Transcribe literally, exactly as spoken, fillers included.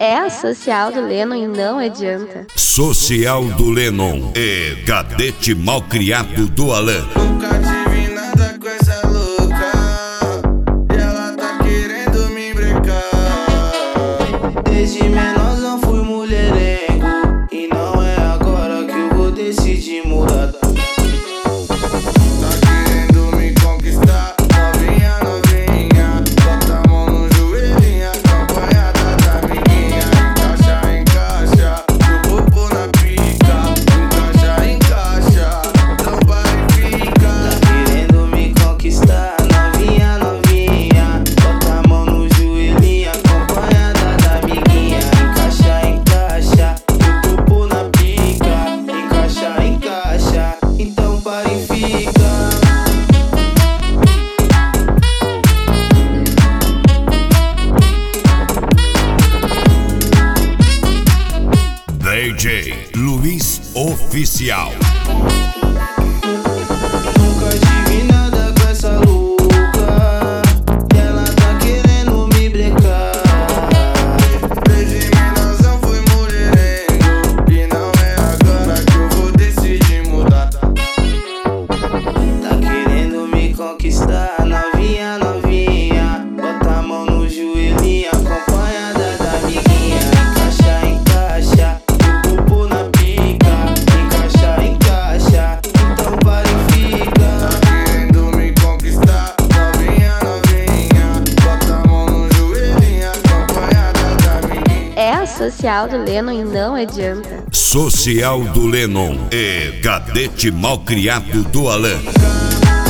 É a social do Lennon e não adianta. Social do Lennon é cadete malcriado do Alan. Nunca tive nada com essa louca e ela tá querendo me brecar. Desde menor não fui mulherengo e não é agora que eu vou decidir mudar. D J Luiz Oficial. Nunca tive nada com essa louca e ela tá querendo me brecar. Desde menorzão fui mulherengo e não é agora que eu vou decidir mudar. Tá querendo me conquistar, novinha, novinha. Bota a mão no joelhinho, acompanhada da amiguinha. Encaixa, encaixa. É a social do Lennon e não adianta. Social do Lennon é cadete malcriado do Alan.